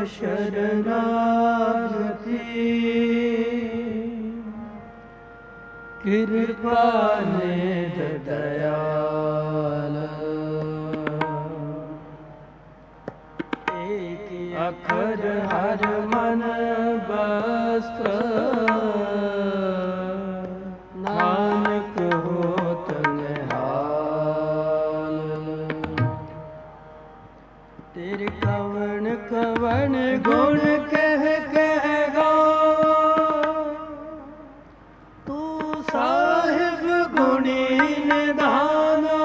शरणागति कृपा निध दयाल एक अखर हर मन वस्त्र नानक होत निहाल तेरे कवन कवन गुण कह कह गाओ तू साहिब गुणी निधाना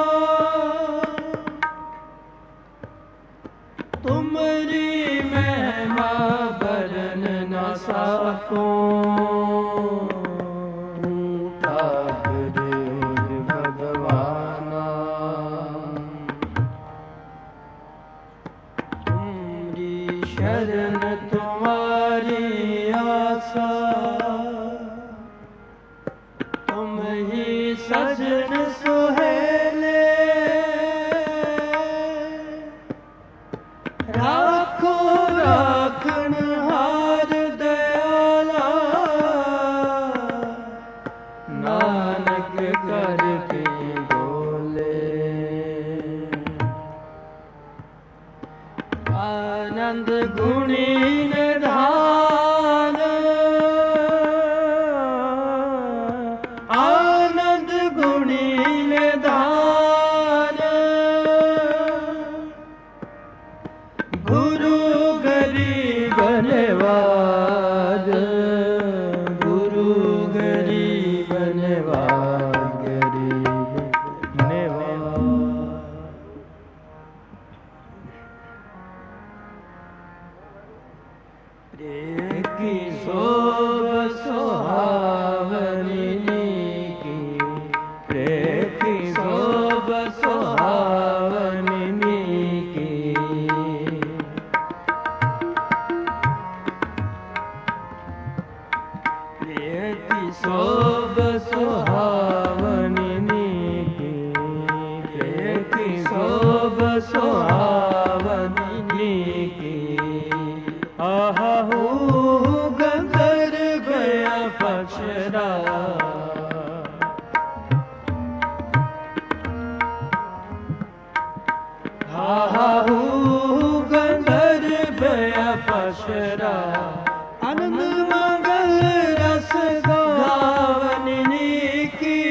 तुमरी महिमा बरन न साको भगवाना तुमरी शरण तुम्हारी आशा तुम ही सजन सुहेले राखो राखन हार दयाला नानक करके बोले आनंद गुणी निधान आनंद गुणी निधान गुरु गरीब नवाज गुरु गरीब नवाज गरीब नवाज प्रिय की शोभ सुहावनी की प्रिय की शोभ सुहावनी की प्रिय की शोभ सुहावनी की प्रिय की शोभ सुहावनी की आहू गंधर्व अप्सरा आहू गंधर्व अप्सरा आनंद मंगल रस गावनी की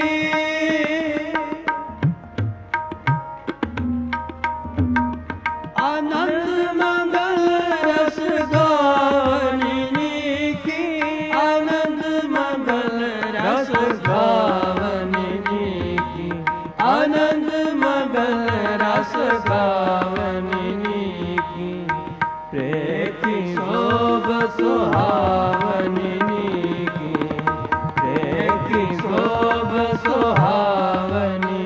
आनंद मंगल रस गावनी की आनंद मंगल रस गावनी की आनंद मंगल रस गावनी की प्रिय की शोभ सुहावनी की प्रिय की शोभ सुहावनी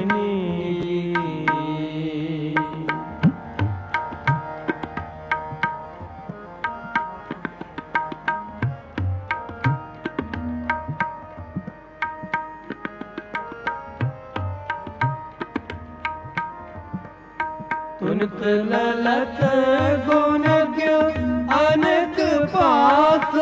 तुनत ललत गुण ज्ञ अनेक पात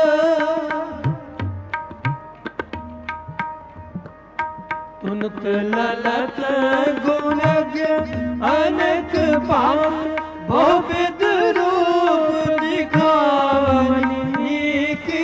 तुनत ललत गुण ज्ञ अनेक पात बहुविध रूप दिखावनी की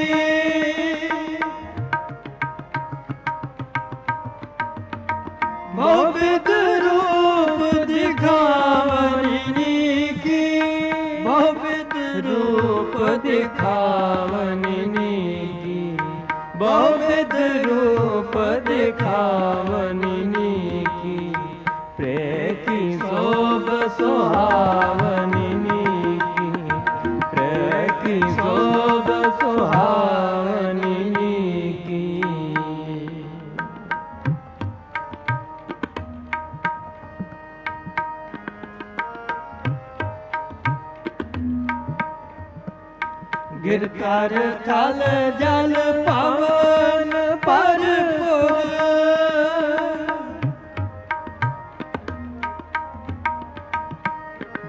बहुविध रूप दिखावनी की बहुविध रूप दिखावनी की बहुविध रूप दिखावनी की प्रिय की शोभ सुहावनी की प्रिय की शोभ सुहावनी की गिरकर थल जल पवन परपुर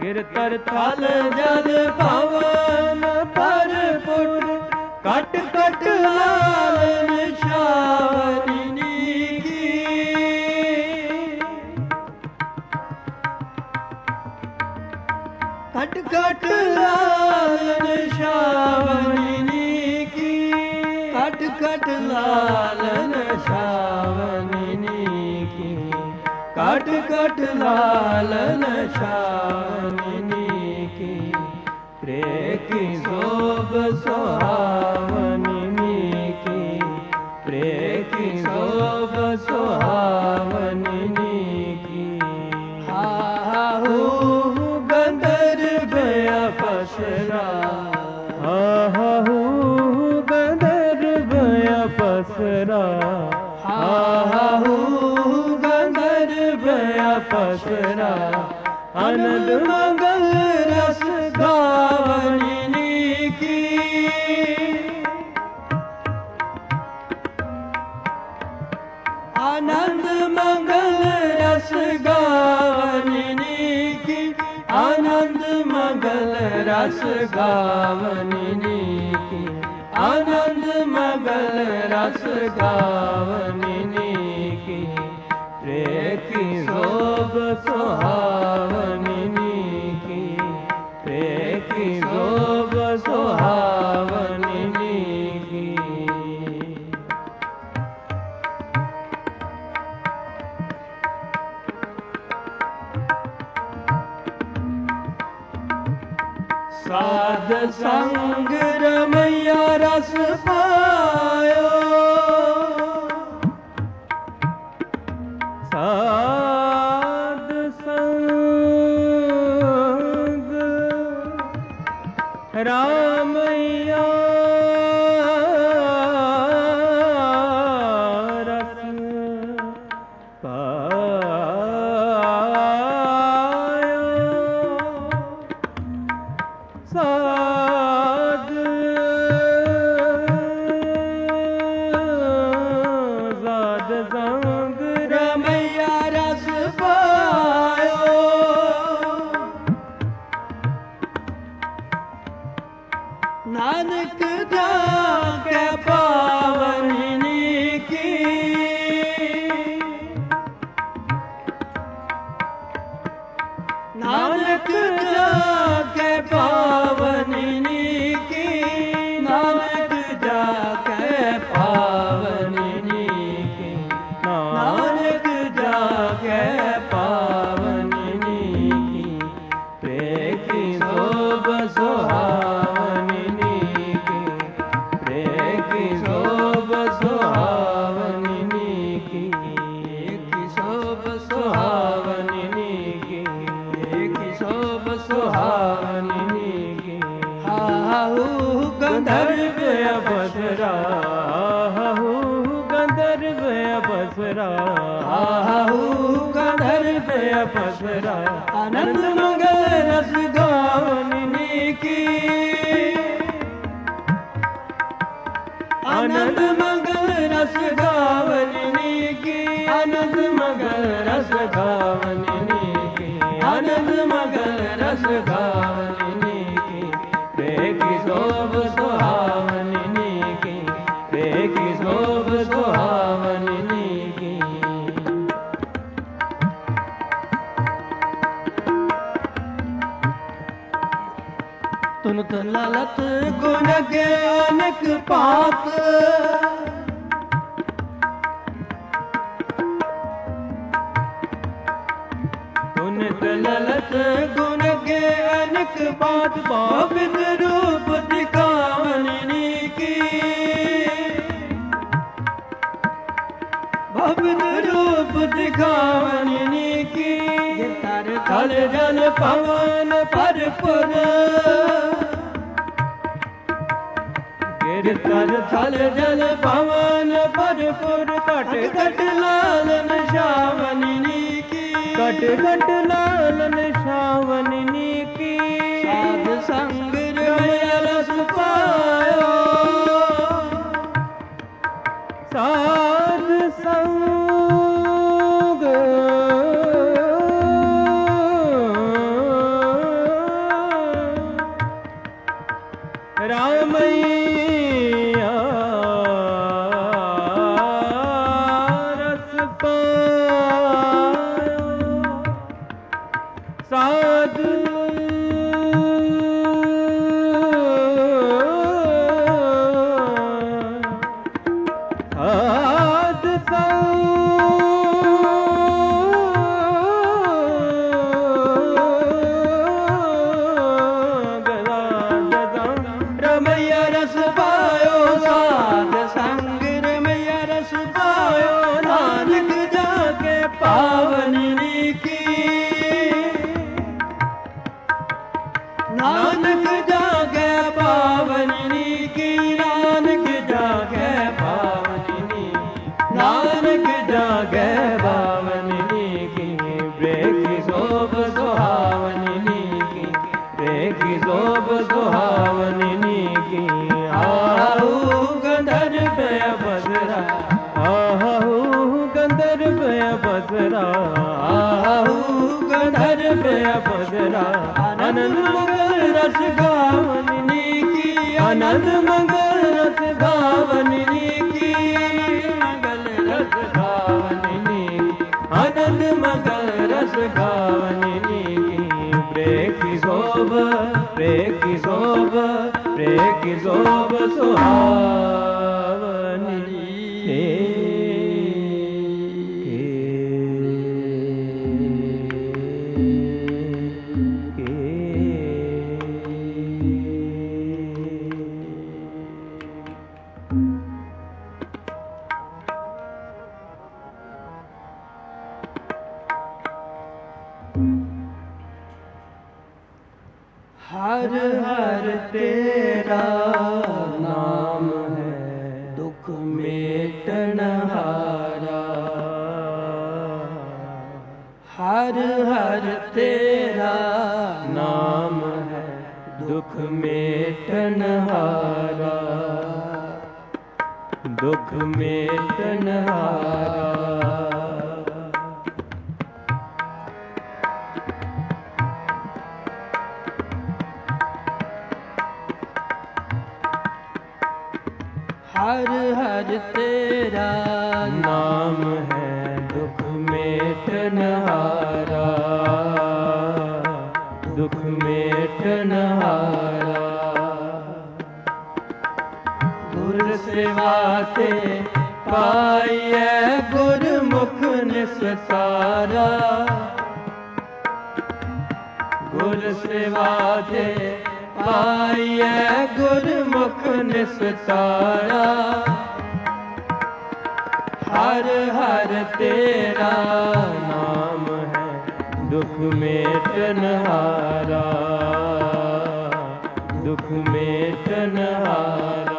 गिरतर थल जल पवन पर पुट कट कट लाल निशावनी की कट कट लाल निशावनी की कट कट लाल निशावनी की कट कट लाल निशावनी की प्रेकी शोभ सुहावनी की प्रेकी शोभ सुहावनी की हाहू गंधर्व अपसरा हाहू गंधर्व अपसरा हाहू गंधर्व अपसरा आनंद मंगल रस गावनी की आनंद मंगल रस गावनी की आनंद मंगल रस गावनी की आनंद मंगल रस गावनी की प्रेकी शोभ सुहावनी की प्रेकी शोभ सुहावनी की साध संग रमैया रस पायो साध संग रामैया रस पायो साध साध संग रमैया रस पायो नानक जाके पावनी की नानक जाके पावनी की नानक जाके पावनी की नानक जाके पावनी की प्रेकी शोभ सुहावनी की प्रेकी शोभ सुहावनी की प्रेकी शोभ सुहावनी की प्रेकी शोभ सुहावनी की हाहू गंधर्व अपसरा हाहू गंधर्व अपसरा हाहू गंधर्व अपसरा आनंद मंगल रस गावनी की आनंद मंगल रस गावनी की आनंद मंगल रस गावनी की आनंद मंगल रस गावनी की प्रेकी शोभ सुहावनी की प्रेकी शोभ सुहावनी की तुन तो ललत गुण ज्ञानक पात तुन तो ललत गुण ज्ञानक पात पावित रूप दिखावनी की भवित रूप दिखावनी की गिरतर थल जल पवन पर पुर गिरतर थल जल पवन पर पुर कट कट लाल निशावनी की कट कट लाल निशावनी की साध संग रस पायो साध संग आहू गंधर्व अप्सरा, आहू गंधर्व अप्सरा, आहू गंधर्व अप्सरा। आनंद मंगल रस गावन की, आनंद मंगल रस गावन की, मंगल रस गावन की, आनंद मंगल रस गावन की। प्रेम की शोभा, प्रेम की शोभा, प्रेम की शोभा सुहावनी। हर हर तेरा नाम है दुख मेटन हारा, हर हर तेरा नाम है दुख मेटन हारा, दुख मेटन हारा। हर हर तेरा नाम है दुख मेटन हारा, दुख मेटन हारा। गुर सेवा ते पाइए गुरमुख निस्तारा, गुर सेवा ते पाइए गुरमुख निस्तारा। हर हर तेरा नाम है दुख मेटन हारा, दुख मेटन हारा।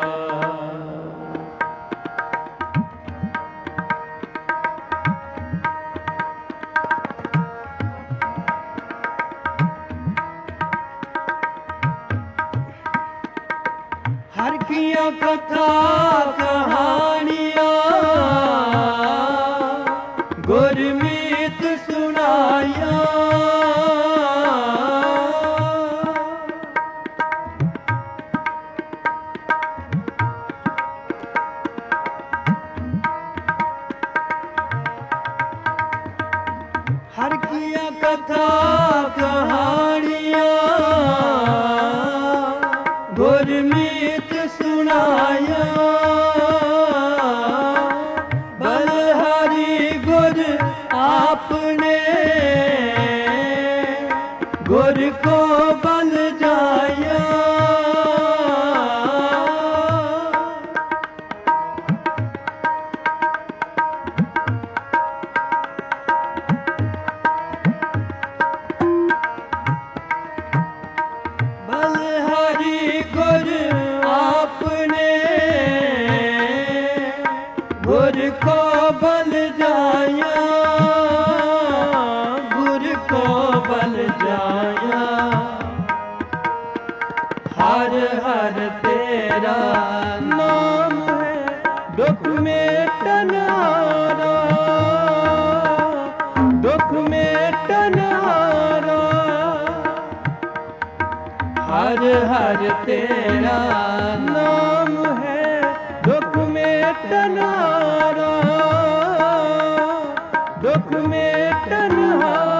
हर किया कथा कहानियाँ गुरमीत सुनाया, हर किया कथा कहानियाँ गुरमीत सुनाया। बलहारी गुर आपने गुर को बल जाया, बलहारी गुर आपने गुर को बल जाया, गुर को बल जाया। हर हर तेरा नाम है दुख मेटन हारा, दुख मेटन हारा। हर हर तेरा नाम है दुख मेटन हारा, दुख मेटन हारा।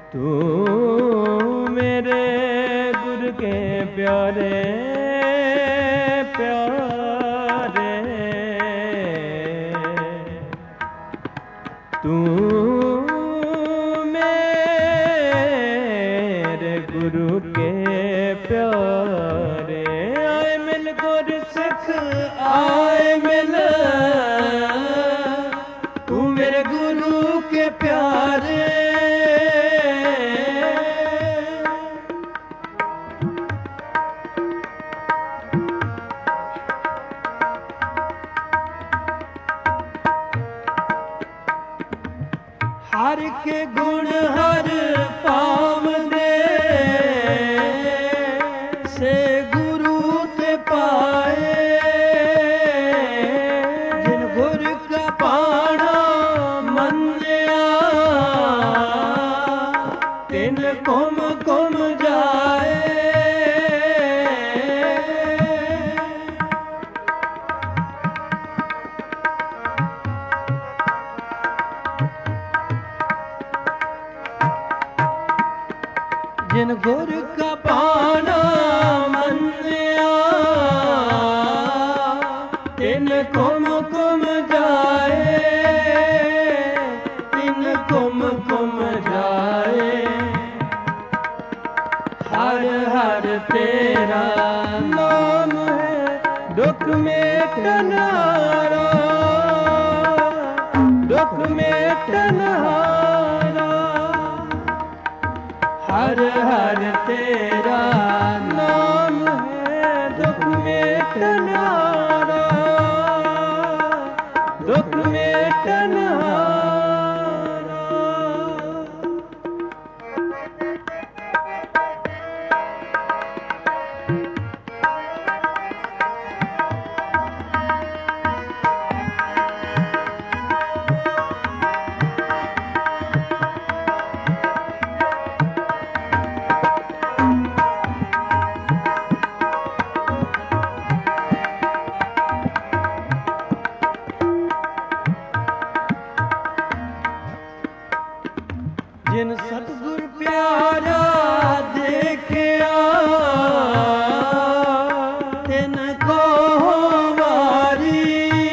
तू मेरे गुरु के प्यारे प्यारे, तू मेरे गुरु के प्यारे। आए मिल गुर सिख आए मिल, तू मेरे गुरु के प्यारे। हर के गुण हर पावने, से गुरु ते पाए। जिन गुर का पाना मन्निया, तिन कुम कुम जाए। जिन गुर का पाना मन्निया, तिन कुम कुम जाए। तिन कुम कुम जाए। हर हर तेरा नाम है दुख मिटनारा, दुख मिटनहारा। हर हर तेरा नाम है दुख मिटनारा, दुख मिटनहारा। जिन सतगुर प्यारा देखिया, तिन को वारी।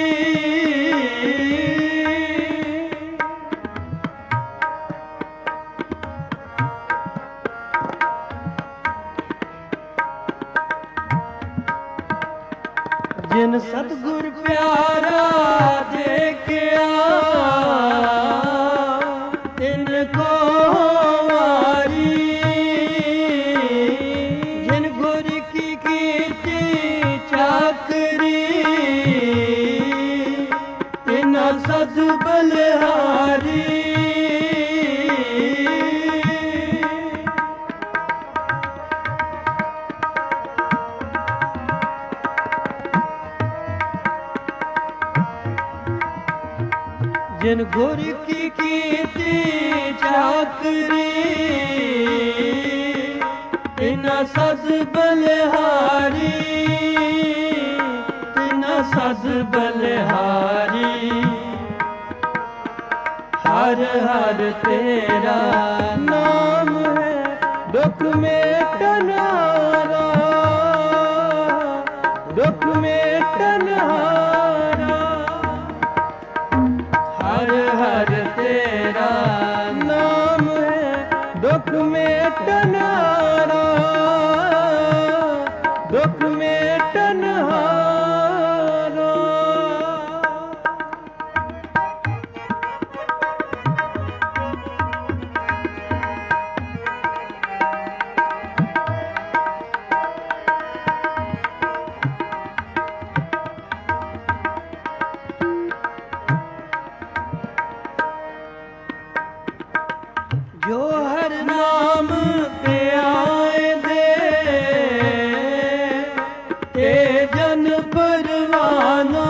जिन सतगुर प्यारा देखिया, तिन को वारी। जिन गुर की कीर्ति चाकरी, तिन सद बलिहारी। जिन गुर की कीर्ति चाकरी, तिन सद बलिहारी। तिन सद बलिहारी। हर हर तेरा नाम है दुख मिटनारा, दुख मिटनहारा। हर हर तेरा नाम है दुख मिटनारा, दुख मिटनहारा। जो हर नाम पे आए दे, ते जन परवाना।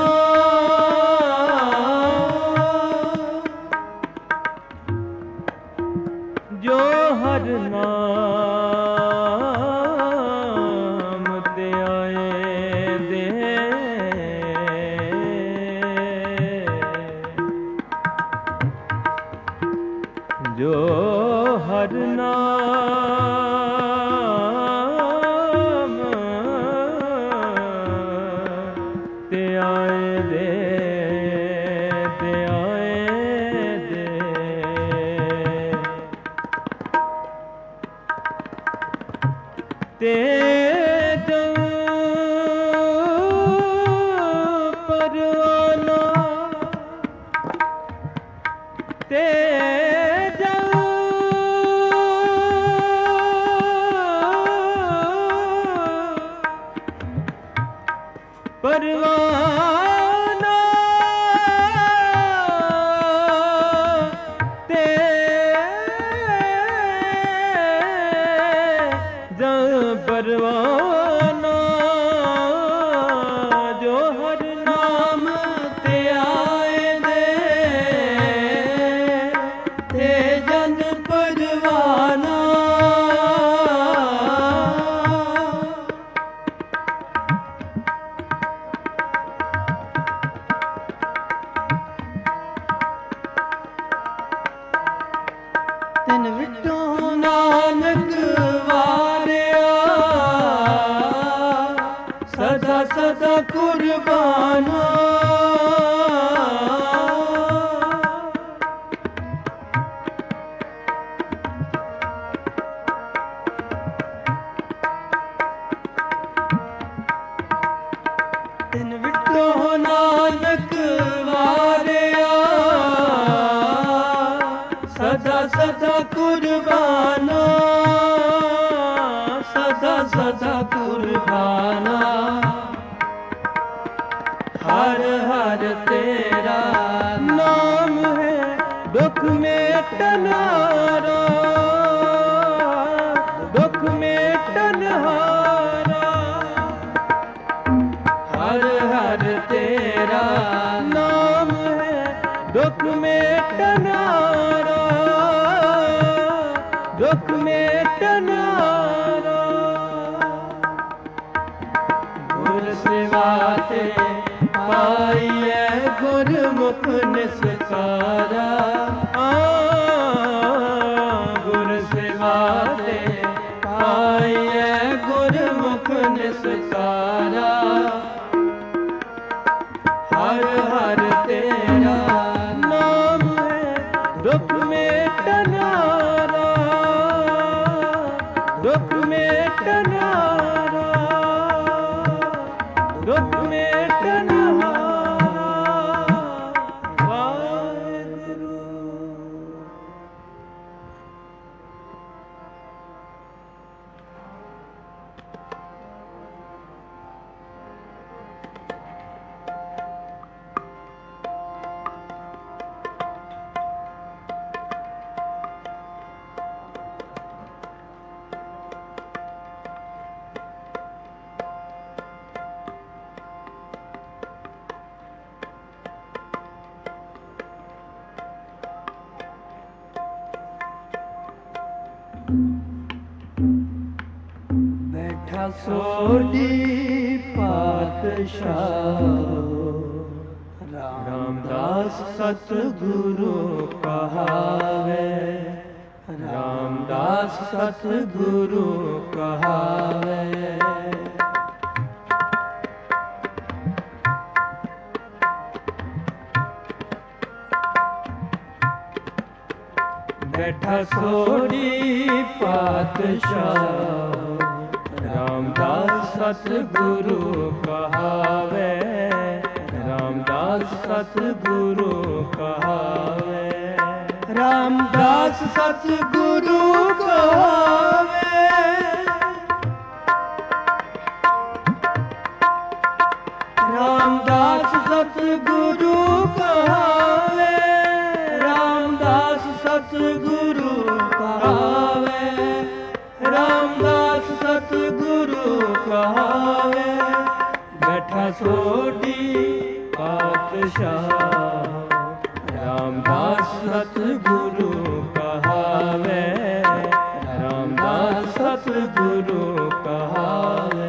जो हर नाम ते आए दे, ਜੋ ਹਰ ਨਾਮ ਤੇ ਆਏ ਦੇ ਤੇ ਪਰਵਾਨਾ ਤੇ ਪਰਵਾਨਾ ਤੇ ਪਰਵਾਨਾ ਜੋ ਹਰ ਨਾਮ ਤੇ ਆਏ ਦੇ ਤੇ ਜਨ ਪਰਵਾਨਾ ਤਨ ਵਿਟੋ ਨਾਨਕ ਸਦਾ ਸਦਾ ਕੁਰਬਾਨਾ ਤਿਨ ਵਿਟੋ ਨਾਨਕ ਵਾਰਿਆ ਸਦਾ ਸਦਾ ਕੁਰਬਾਨਾ ਸਦਾ ਸਦਾ ਕੁਰਬਾਨਾ ਹਰ ਹਰ ਤੇਰਾ ਨਾਮ ਹੈ ਦੁਖ ਮੇਟਨ ਹਾਰਾ ਦੁਖ ਮੇਟਨ ਹਾਰਾ ਹਰ ਹਰ ਤੇਰਾ ਨਾਮ ਹੈ ਦੁਖ ਮੇਟਨ ਹਾਰਾ ਦੁਖ ਮੇਟਨ ਹਾਰਾ ਗੁਰ ਸੇਵਾ ਤੇ ਪਾਈਐ ਗੁਰਮੁਖ ਨਿਸਕਾਰਾ ਗੁਰ ਸੇਵਾ ਤੇ ਪਾਈਐ ਗੁਰਮੁਖ ਨਿਸਕਾਰਾ ਹਰ ਹਰ ਤੇਰਾ ਨਾਮ ਹੈ ਦੁਖ ਮੇਟਨ ਹਾਰਾ ਦੁਖ ਮੇਟਨ ਹਾਰਾ ਦੁਖ ਮੇਟਨ ਬੈਠਾ ਸੋਢੀ ਪਾਤਸ਼ਾਹ ਰਾਮਦਾਸ ਸਤਿਗੁਰੂ ਕਹਾਵੇ ਰਾਮਦਾਸ ਸਤਿਗੁਰੂ ਕਹਾਵੇ ਬੈਠਾ ਸੋਢੀ ਪਾਤਸ਼ਾਹ ਰਾਮਦਾਸ ਸਤਿਗੁਰੂ ਕਹਾਵੇ ਰਾਮਦਾਸ ਸਤਿਗੁਰੂ ਕਹਾਵੇ ਰਾਮਦਾਸ ਸਤਿਗੁਰੂ ਕਹਾਵੇ ਰਾਮਦਾਸ ਸਤਿਗੁਰੂ ਕਹਾਵੇ ਰਾਮਦਾਸ ਸਤਿਗੁਰੂ ਕਹਾਵੇ ਰਾਮਦਾਸ ਸਤਿਗੁਰੂ ਕਹਾਵੇ ਬੈਠਾ ਸੋਢੀ ਪਾਤਸ਼ਾਹ ਰਾਮਦਾਸ ਸਤਿਗੁਰੂ ਕਹਾਵੇ ਰਾਮਦਾਸ ਸਤਿਗੁਰੂ ਕਹਾਵੇ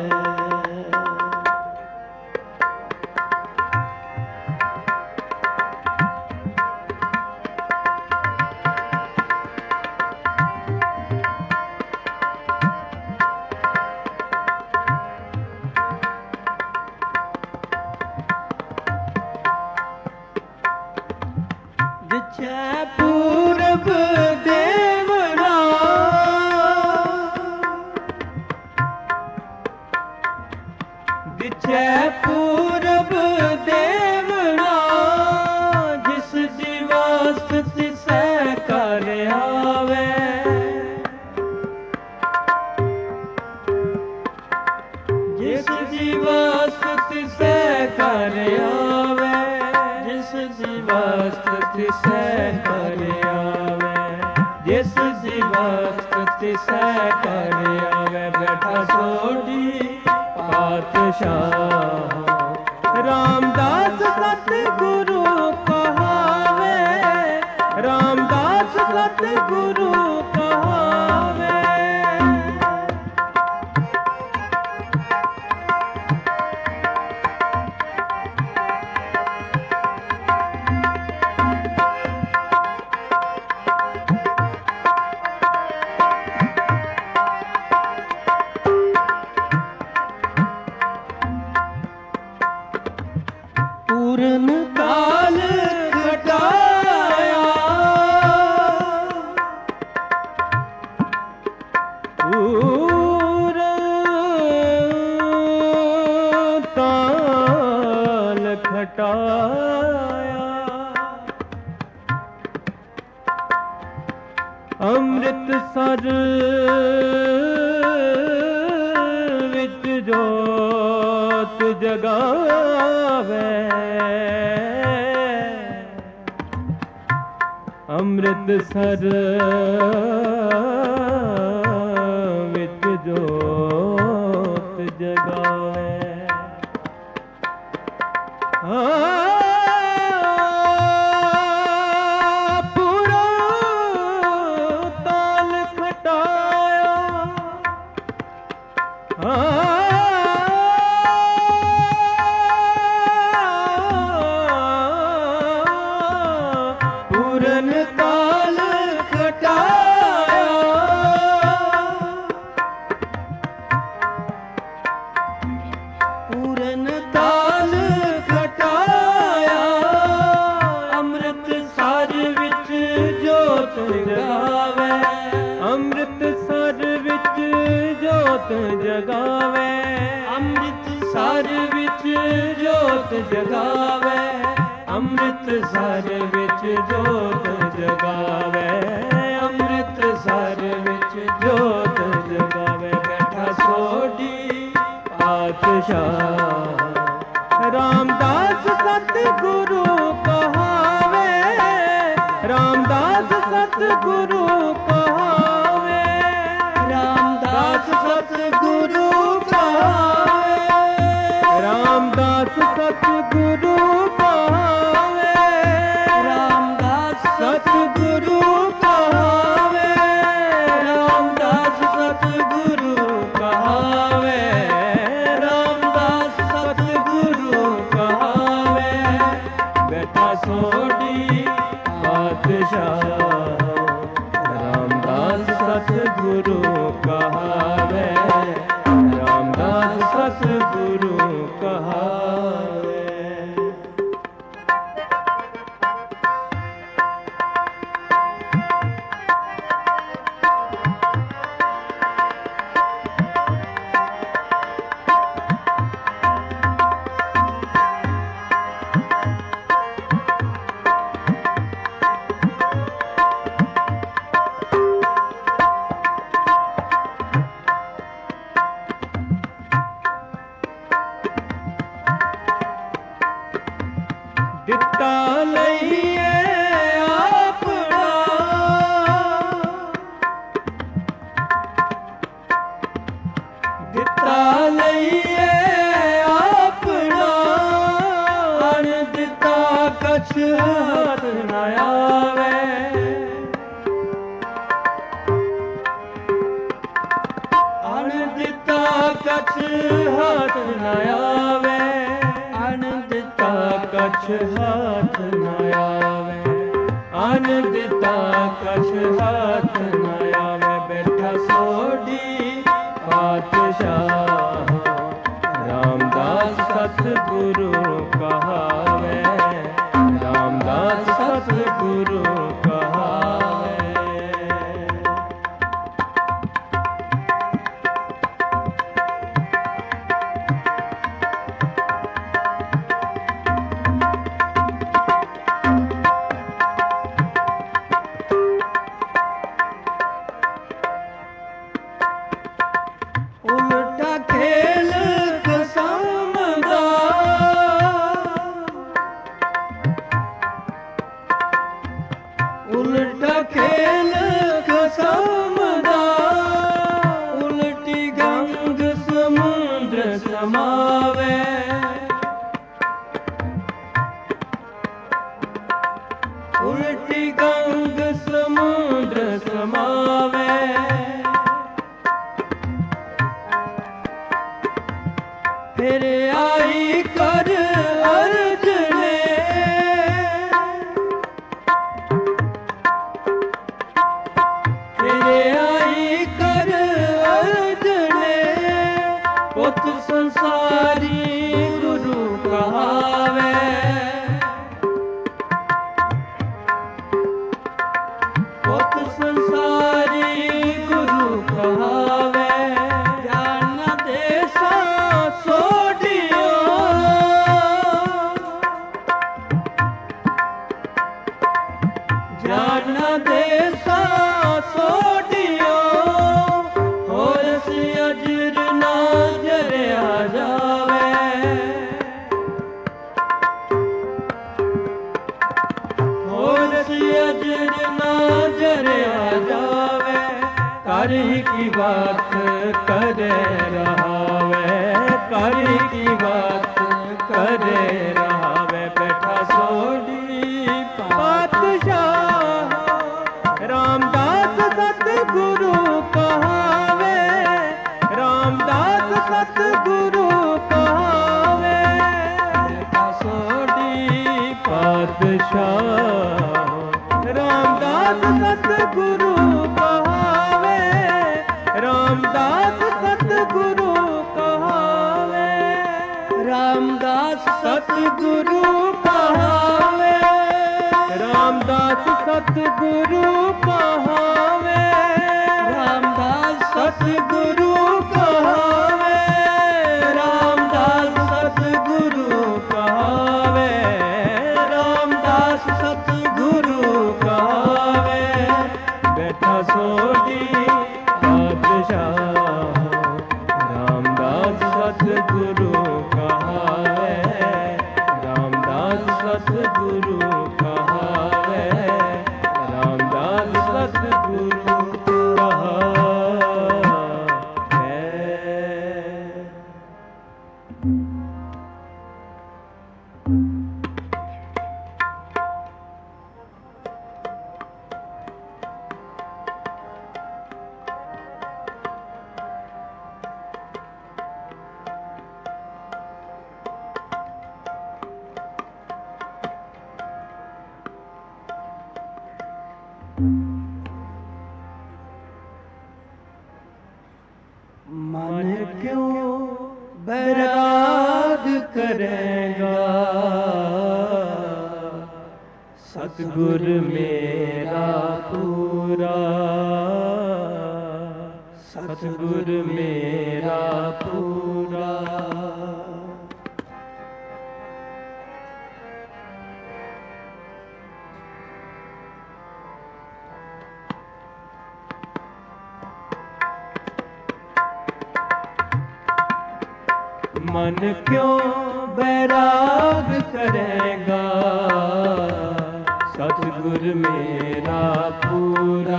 ਤਿਸੈ ਕਰ ਆਵੈ, ਜਿਸ ਜੀ ਬਖਤ ਤਿਸੈ ਕਰ ਆਵੈ। ਬੈਠਾ ਸੋਢੀ ਪਾਤਸ਼ਾਹ, ਰਾਮਦਾਸ ਸਤਿਗੁਰੂ ਕਹਾਵੇ, ਰਾਮਦਾਸ ਸਤਿਗੁਰੂ ਕਹਾਵੇ। ਪੂਰਨ ਕਾਲ ਘਟਾਇਆ, ਪੂਰਨ ਕਾਲ ਘਟਾਇਆ। ਅੰਮ੍ਰਿਤਸਰ ਵਿੱਚ ਜੋਤ ਜਗਾਵੇ, ਅੰਮ੍ਰਿਤਸਰ ਵਿੱਚ ਜੋਤ ਜਗਾਵੇ। ਪੂਰਾ ਤਾਲ ਖਟਾਇਆ, ਪੂਰਨ ਤਾਲ ਖਟਾਇਆ, ਪੂਰਨ ਤਾਲ ਖਟਾਇਆ। ਅੰਮ੍ਰਿਤਸਰ ਵਿੱਚ ਜੋਤ ਜਗਾਵੇ, ਅੰਮ੍ਰਿਤਸਰ ਵਿੱਚ ਜੋਤ ਜਗਾਵੇ, ਅੰਮ੍ਰਿਤਸਰ ਵਿੱਚ ਜੋਤ ਜਗਾਵੇ, ਅੰਮ੍ਰਿਤਸਰ ਵਿੱਚ ਜੋਤ ਜਗਾਵੇ, ਅੰਮ੍ਰਿਤਸਰ ਵਿੱਚ ਜੋਤ ਜਗਾਵੇ। ਬੈਠਾ ਸੋਢੀ ਪਾਤਸ਼ਾਹ, ਰਾਮਦਾਸ ਸਤਿਗੁਰੂ ਕਹਾਵੇ, ਰਾਮਦਾਸ ਸਤਿਗੁਰੂ ਕਹਾਵੇ, ਰਾਮਦਾਸ ਸਤਿਗੁਰੂ ਕਹਾਵੇ, ਰਾਮਦਾਸ ਸਤਿਗੁਰੂ ਕਹਾਵੇ, ਰਾਮਦਾਸ ਸਤਿਗੁਰੂ ਕਹਾਵੇ, ਰਾਮਦਾਸ ਸਤਿਗੁਰੂ ਕਹਾਵੇ, ਰਾਮਦਾਸ ਸਤਿਗੁਰੂ ਕਹਾਵੇ। ਬੈਠਾ ਸੋਢੀ ਪਾਤਸ਼ਾਹ, ਰਾਮਦਾਸ ਸਤਿਗੁਰੂ ਕਹਾਵੇ, ਰਾਮਦਾਸ ਸਤਿਗੁਰੂ ਕਹਾਵੇ। ਦਿੱਤਾ ਲਈਏ ਆਪਣਾ, ਦਿੱਤਾ ਲਈਏ ਆਪਣਾ, ਅਣ ਦਿੱਤਾ ਕਛ ਹੱਥ ਨਾ ਆਵੇ, ਅਣ ਦਿੱਤਾ ਕਛ ਹੱਥ ਨਾ ਆਵੇ, ਅਣ ਦਿੱਤਾ ਕਛ ਹੱਥ ਨਾ ਆਵੇ, ਅਣ ਦਿੱਤਾ ਕਛ ਹੱਥ ਨਾ ਆਵੇ। ਬੈਠਾ ਸੋਢੀ ਪਾਤਸ਼ਾਹ, ਰਾਮਦਾਸ ਸਤਿਗੁਰੂ ਕਹਾਵੇ, ਰਾਮਦਾਸ ਸਤਿਗੁਰੂ ਕਹਾਵੇ। ਉਲਟਾ ਖੇਲ ਕਸਮ ਦਾ, ਸਮਦਾ ਉਲਟੀ ਗੰਗ ਸਮੁੰਦਰ ਸਮਾਵੇ ਉਲਟੀ ਗੰਗ ਸਮੁੰਦਰ ਸਮਾਵੇ ਫਿਰ ਆਈ ਕਰ ਅਰਜ ਨੇ ਫਿਰ ਆਈ ਕਰ ਅਰਜ ਨੇ ਪੁੱਤ ਸੰਸਾਰੀ ਗੁਰੂ ਕਹਾਵੇ ਪੁੱਤ ਸੰਸਾਰੀ ਗੁਰੂ ਕਹਾਵੇ ਜਾਨ ਦੇਸਾ ਸੋਢਿਓ ਜਾਨ ਦੇਸਾ ਸੋਢਿਓ ਹੋਰ ਸ ਅਜਰ ਨਾ ਜਰਿਆ ਜਾਵੇ ਹੋਰ ਸ ਅਜਰ ਨਾ ਜਰਿਆ ਜਾਵੇ ਕਰ ਹੀ ਕੀ ਬਾਤ ਕਰੇ ਰਹਾਵੇ ਕਰ ਹੀ ਕੀ ਬਾਤ ਕਰੇ ਰਹਾਵੇ ਬੈਠਾ ਸੋਢੀ ਪਾਤਸ਼ਾਹ ਰਾਮਦਾਸ ਸਤਿਗੁਰੂ ਕਹਾਵੇ ਰਾਮਦਾਸ ਸਤਿਗੁਰੂ ਕਹਾਵੇ ਬੈਠਾ ਸੋਢੀ ਪਾਤਸ਼ਾਹ ਰਾਮਦਾਸ ਸਤਿਗੁਰੂ ਕਹਾਵੇ ਰਾਮਦਾਸ ਸਤਿਗੁਰੂ ਕਹਾਵੇ ਰਾਮਦਾਸ ਸਤਿਗੁਰੂ ਕਹਾਵੇ ਰਾਮਦਾਸ ਸਤਿਗੁਰੂ ਕਹਾਵੇ ਰਾਮਦਾਸ ਸਤਿਗੁਰੂ ਕਹਾਵੇ ਰਾਮਦਾਸ ਸਤਿਗੁਰੂ ਕਹਾਵੇ ਰਾਮਦਾਸ ਸਤਿਗੁਰੂ ਕਹਾਵੇ ਬੈਠਾ ਸੋਢੀ ਪਾਤਸ਼ਾਹ ਰਾਮਦਾਸ ਸਤਿਗੁਰੂ ਕਹਾਵੇ ਰਾਮਦਾਸ ਸਤਿਗੁਰੂ ਕਹਾਵੇ ਰਾਮਦਾਸ ਸਤਿਗੁਰੂ ਕਹਾਵੇ मन क्यों बैराग करेगा सतगुर मेरा पूरा सतगुर मेरा पूरा मन क्यों बैराग करेगा सतगुर मेरा पूरा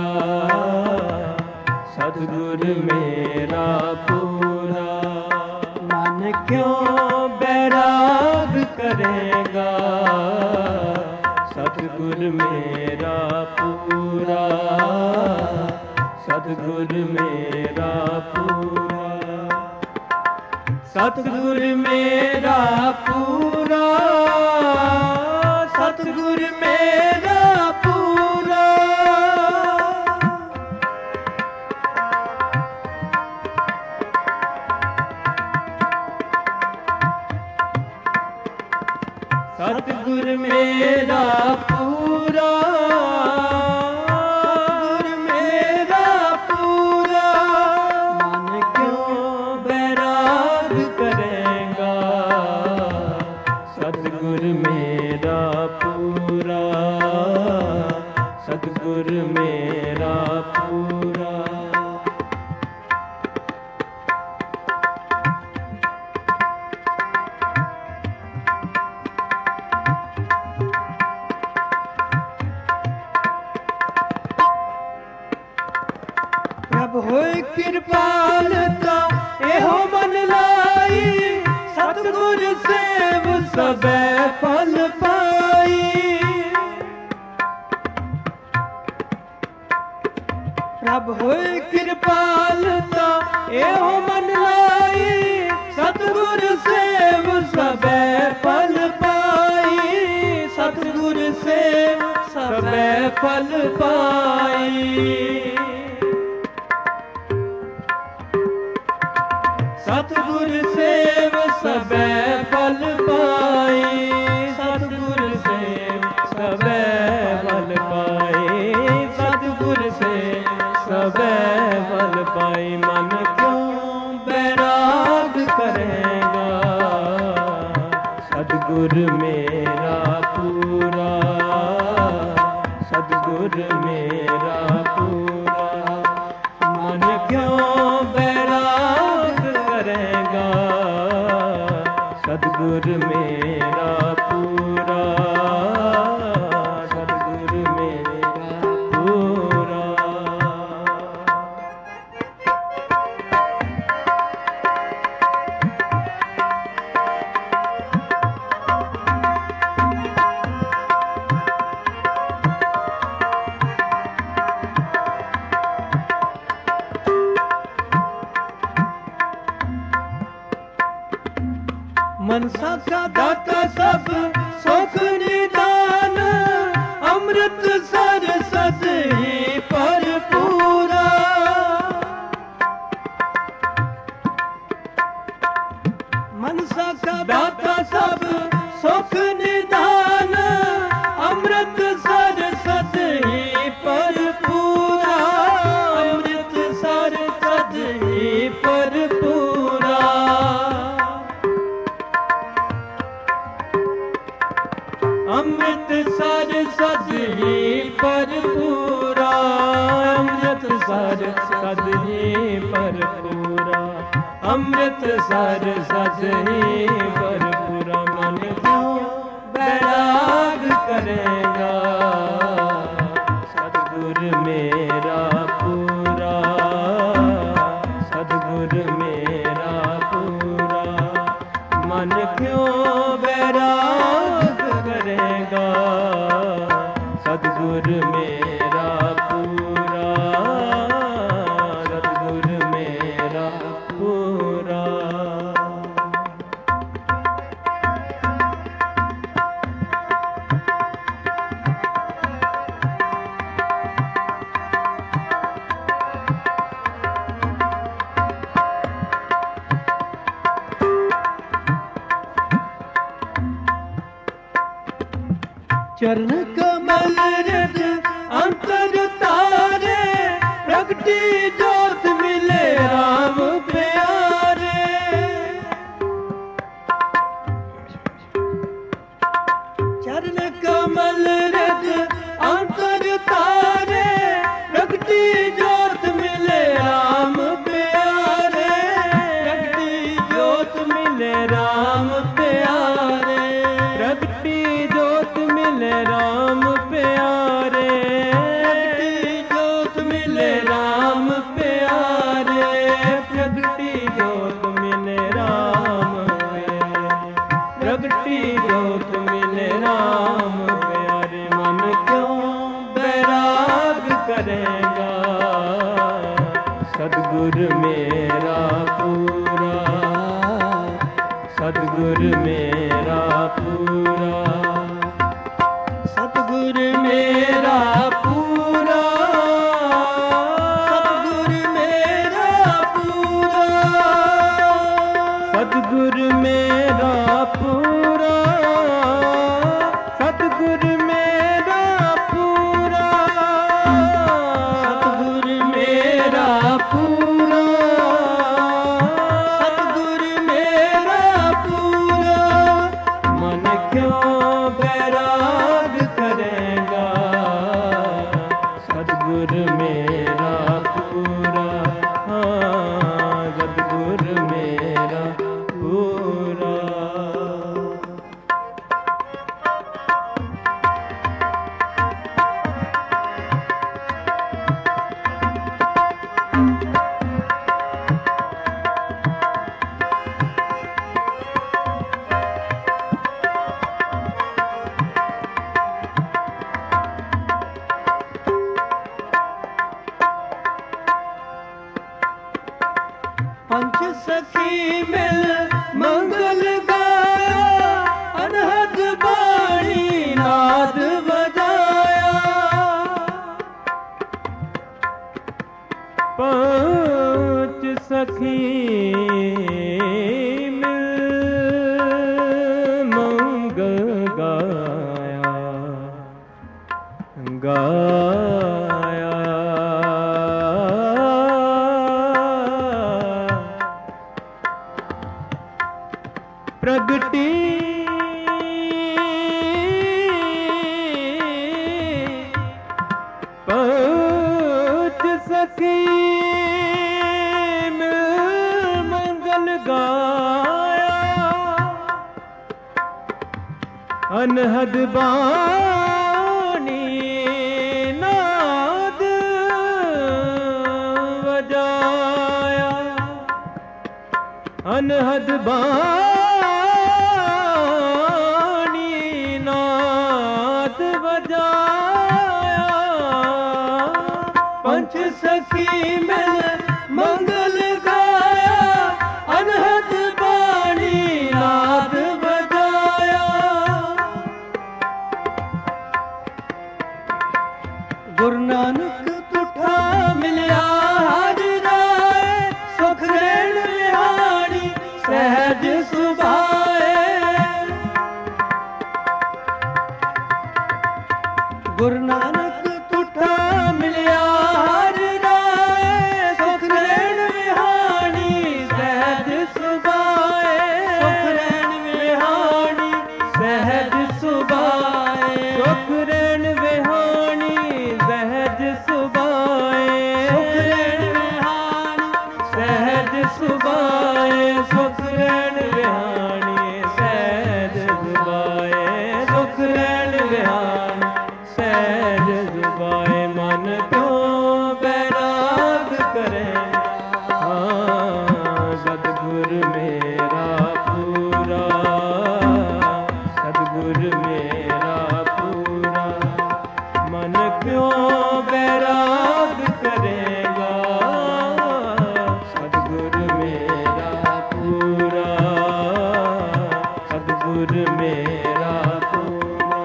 सतगुर मेरा पूरा मन क्यों बैराग करेगा सतगुर मेरा पूरा सतगुर मेरा पूरा सतगुर मेरा पूरा सतगुर मेरा पूरा सतगुर मेरा पूरा सतगुर मेरा पूरा मन क्यों बैराग करेगा सतगुर मेरा पूरा सतगुर मेरा पूरा ਪ੍ਰਭ ਹੋਏ ਕਿਰਪਾਲ ਤਾ ਇਹੋ ਮਨ ਲਾਈ, ਸਤਿਗੁਰ ਸੇਵ ਸਭੈ ਫਲ ਪਾਈ। ਪ੍ਰਭ ਹੋਏ ਕਿਰਪਾਲ ਤਾ ਇਹੋ ਮਨ ਲਾਈ, ਸਤਿਗੁਰ ਸੇਵ ਸਭੈ ਫਲ ਪਾਈ। ਸਤਿਗੁਰ ਸੇਵ ਸਭੈ ਫਲ ਪਾਈ। ਸਤਿਗੁਰ ਸੇਵ ਸਭੈ ਫਲ ਪਾਈ। ਸਤਿਗੁਰ ਸੇਵ ਸਭੈ ਫਲ ਪਾਈ। ਸਤਿਗੁਰ ਸੇਵ ਸਭੈ ਫਲ ਪਾਈ। ਮਨ ਕਿਉ ਬੈਰਾਗ ਕਰੇਗਾ, ਸਤਿਗੁਰ ਮੇਰਾ ਪੂਰਾ। ਸਤਿਗੁਰ ਮੇਰਾ ਪੂਰਾ। ਮਨ ਕਿਉ ਬੈਰਾਗ ਕਰੇਗਾ, ਸਤਿਗੁਰ ਮੇਰਾ ਪੂਰਾ। ਸਤਿਗੁਰ ਮੇਰਾ ਪੂਰਾ। ਮਨਸਾ ਕਾ ਦਾਤਾ ਸਭ ਸੁਖ ਨਿਦਾਨ, ਅੰਮ੍ਰਿਤ ਸਰ ਸਦ ਹੀ ਭਰਪੂਰਾ। ਮਨਸਾ ਕਾ ਦਾਤਾ ਸਭ ਸੁਖ ਨਿਦਾਨ, ਅੰਮ੍ਰਿਤ ਸਰ ਸਦ ਹੀ ਭਰਪੂਰਾ। ਅੰਮ੍ਰਿਤ ਸਰ ਸਦ ਹੀ ਭਰਪੂਰਾ। ਅੰਮ੍ਰਿਤ ਸਰ ਸਦ ਹੀ ਭਰਪੂਰਾ। ਅੰਮ੍ਰਿਤ ਸਰ ਸਦ ਹੀ ਭਰਪੂਰਾ। ਅੰਮ੍ਰਿਤ ਸਰ ਸਦ ਹੀ ਭਰਪੂਰਾ। ਮਨ ਕਿਉ ਬੈਰਾਗ ਕਰੇਗਾ, ਸਤਿਗੁਰ ਮੇਰਾ ਪੂਰਾ। ਸਤਿਗੁਰ ਮੇਰਾ ਪੂਰਾ। ਮਨ ਕਿਉ ਬੈਰਾਗ ਕਰੇਗਾ, ਸਤਿਗੁਰ ਮੇਰਾ ਪੂਰਾ। ਸਤਿਗੁਰ ਮੇਰਾ ਪੂਰਾ। ਚਰਨ ਕਮਲ ਰਜ ਅੰਤਰ ਤਾਰੇ, ਪ੍ਰਗਟੀ ਜੋਤ ਮਿਲੇ ਰਾਮ ਪਿਆਰੇ। ਚਰਨ ਕਮਲ ਰਜ ਅੰਤਰ ਤਾਰੇ, ਪ੍ਰਗਟੀ ਜੋਤ ਮਿਲੇ ਰਾਮ ਪਿਆਰੇ। ਪ੍ਰਗਟੀ ਜੋਤ ਮਿਲੇ ਰਾਮ ਪਿਆਰੇ। ਪ੍ਰਗਟੀ ਜੋਤ ਮਿਲੇ ਰਾਮ ਪਿਆਰੇ। ਪ੍ਰਗਟੀ ਜੋਤ ਮਿਲੇ ਰਾਮ ਪਿਆਰੇ। ਪ੍ਰਗਟੀ ਜੋਤ ਮਿਲੇ ਰਾਮ ਪਿਆਰੇ। ਪ੍ਰਗਟੀ ਜੋਤ ਮਿਲੇ ਰਾਮ ਪਿਆਰੇ। ਮਨ ਕਿਉ ਬੈਰਾਗ ਕਰੇਗਾ, ਸਤਿਗੁਰ ਮੇਰਾ ਪੂਰਾ। ਸਤਿਗੁਰ ਮੇਰਾ ਪੂਰਾ। ਸਤਿਗੁਰ ਮੇਰਾ ਪੂਰਾ। ਸਤਿਗੁਰ ਮੇਰਾ ਪੂਰਾ। ਸਤਿਗੁਰ ਮੇਰਾ ਪੂਰਾ। ਸਤਿਗੁਰ ਮੇਰਾ ਪੂਰਾ। ਸਤਿਗੁਰ ਮੇਰਾ ਪੂਰਾ। ਸਤਿਗੁਰ ਮੇਰਾ ਪੂਰਾ। ਮਨ ਕਿਉ ਬੈਰਾਗ ਕਰੇਗਾ, ਸਤਿਗੁਰ ਮੇਰਾ ਪੂਰਾ। ਸਤਿਗੁਰ ਮੇਰਾ ਪੂਰਾ। ਪੰਚ ਸਖੀ ਮਿਲ ਮੰਗਲ ਗਾਇਆ, ਅਨਹਦ ਬਾਣੀ ਨਾਦ ਵਜਾਇਆ। ਪੰਚ ਸਖੀ ਮਿਲ ਮੰਗਲ ਗਾਇਆ, ਗਾਇਆ ਪ੍ਰਗਟੀ ਪੰਚ ਸਖੀ ਮਿਲ ਮੰਗਲ ਗਾਇਆ, ਅਨਹਦ ਬਾਣੀ ਨਾਦ ਵਜਾਇਆ। ਅਨਹਦ ਬਾਣੀ ਨਾਦ ਵਜਾਇਆ। ਪੰਚ ਸਖੀ ਮਿਲ ਮੰਗਲ ਗਾਇਆ, ਅਨਹਦ ਬਾਣੀ ਨਾਦ ਵਜਾਇਆ। ਗੁਰੂ ਨਾਨਕ ਤੁਠਾ ਮਿਲਿਆ ਹਰ ਰਾਏ, ਸੁਖ ਰਹਿਣ ਵਿਹਾਣੀ ਸਹਿਜ ਸੁਭਾਏ। ਗੁਰੂ ਨਾਨਕ ਤੁਠਾ ਮਿਲਿਆ ਹਰ ਰਾਏ, ਸੁਖ ਰਹਿਣ ਵਿਹਾਣੀ ਸਹਿਜ ਸੁਭਾਏ। ਸੁਖ ਰਹਿਣ ਵਿਹਾਣੀ ਸਹਿਜ ਸੁਭਾਏ। ਸੁਖ ਰਹਿਣ ਵਿਹਾਣੀ ਸਹਿਜ ਸੁਭਾਏ। ਸੁਖ ਰਹਿਣ ਵਿਹਾਣੀ ਸਹਿਜ ਸੁਭਾਏ। ਸੁਖ ਰਹਿਣ ਵਿਹਾਣੀ ਸਹਿਜ ਸੁਭਾਏ। ਸੁਖ ਰਹਿਣ ਵਿਹਾਣੀ ਸਹਿਜ ਸੁਭਾਏ। ਮਨ ਕਿਉ ਬੈਰਾਗ ਕਰੇ, ਹਾਂ ਸਤਿਗੁਰ ਮੇਰਾ ਪੂਰਾ। ਸਤਿਗੁਰ ਮੇਰਾ ਪੂਰਾ। ਮਨ ਕਿਉ ਬੈਰਾਗ ਕਰੇਗਾ, ਸਤਿਗੁਰ ਮੇਰਾ ਪੂਰਾ। ਸਤਿਗੁਰ ਮੇਰਾ ਪੂਰਾ।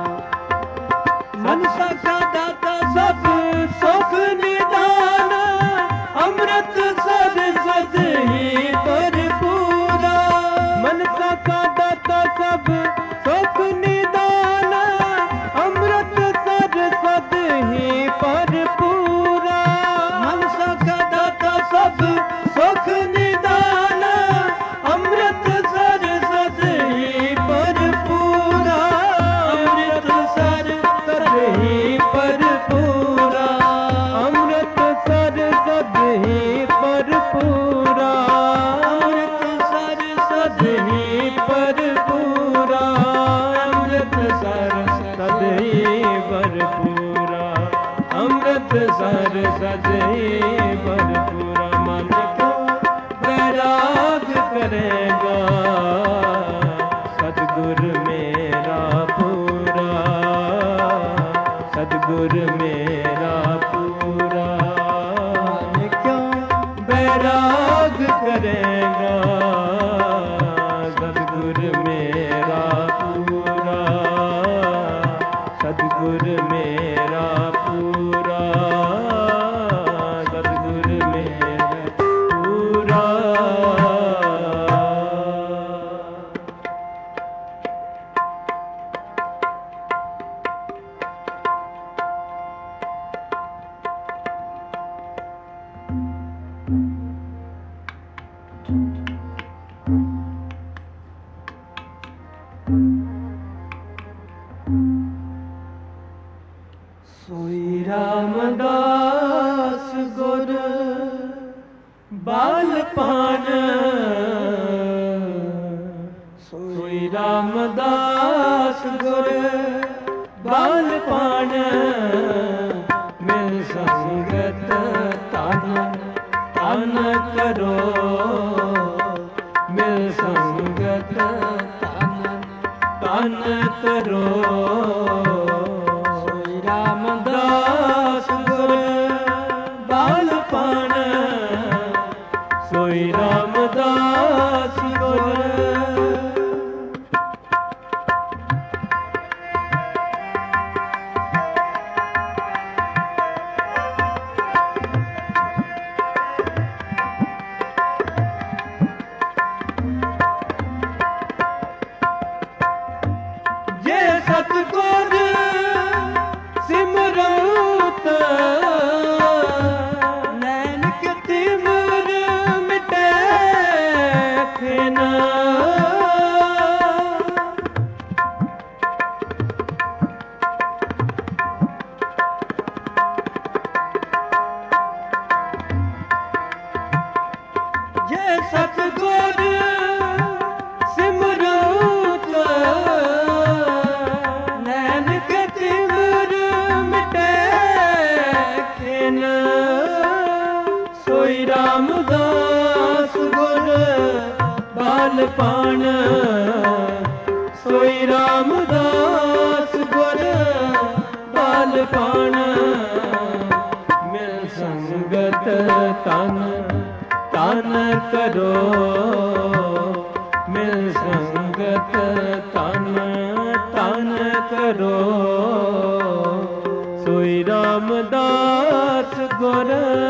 ਮਨ ਸਖਾ ਦਾਤਾ ਸਭ ਸੁਖ ਨਿਦਾਨ, ਅੰਮ੍ਰਿਤ ਸਦ ਸਦ ਹੀ ਭਰਪੂਰਾ। ਮਨ ਸਖਾ ਦਾਤਾ ਸਭ ਸੁਖ ਨਿਦਾਨ, ਅੰਮ੍ਰਿਤ ਸਦ ਸਦ ਹੀ ਭਰਪੂਰਾ। ਮਨ ਸਖਾ ਦਾਤਾ ਸਭ ਸੁਖ ਨਿਦਾਨ, ਅੰਮ੍ਰਿਤ ਸਦ ਸਦ ਹੀ ਭਰਪੂਰਾ। ਅੰਮ੍ਰਿਤ ਸਦ ਸਦ ਹੀ ਭਰਪੂਰਾ। ਅੰਮ੍ਰਿਤ ਸਦ ਸਦ ਹੀ ਭਰਪੂਰਾ। ਅੰਮ੍ਰਿਤ ਸਦ ਸਦ ਹੀ ਭਰਪੂਰਾ। ਅੰਮ੍ਰਿਤ ਸਰ ਸਦ ਹੀ ਭਰਪੂਰਾ। ਅੰਮ੍ਰਿਤ ਸਰ ਸਦ ਹੀ ਭਰਪੂਰਾ। ਮਨ ਕਿਉ ਬੈਰਾਗ ਕਰੇਗਾ, ਸਤਿਗੁਰ ਮੇਰਾ ਪੂਰਾ। ਸਤਿਗੁਰ ਮੇਰਾ ਪੂਰਾ। ਮਨ ਕਿਉ ਬੈਰਾਗ ਕਰੇਗਾ, ਸਤਿਗੁਰ ਮੇਰਾ ਪੂਰਾ। ਸਤਿਗੁਰ ਮੇਰਾ ਪੂਰਾ। ਸਤਿਗੁਰ ਮੇਰਾ ਪੂਰਾ। ਸੋਈ ਰਾਮਦਾਸ ਗੁਰ ਬਾਲਪਨ, ਸੋਈ ਰਾਮਦਾਸ ਗੁਰ ਬਾਲਪਨ। ਮਿਲ ਸੰਗਤ ਤਨ ਤਨ ਕਰੋ, ਮਿਲ ਸੰਗਤ ਤਨ ਤਨ ਕਰੋ। ਸੋਈ ਰਾਮਦਾਸ ਗੁਰ ਬਾਲਪਨ, ਸੋਈ ਰਾਮਦਾਸ ਗੁਰ ਬਾਲ ਪਾਣ ਸੋਈ ਰਾਮਦਾਸ ਗੁਰ ਬਾਲ ਪਾਣ ਮਿਲ ਸੰਗਤ ਤਨ ਤਨ ਕਰੋ ਮਿਲ ਸੰਗਤ ਤਨ ਤਨ ਕਰੋ ਸੋਈ ਰਾਮਦਾਸ ਗੁਰ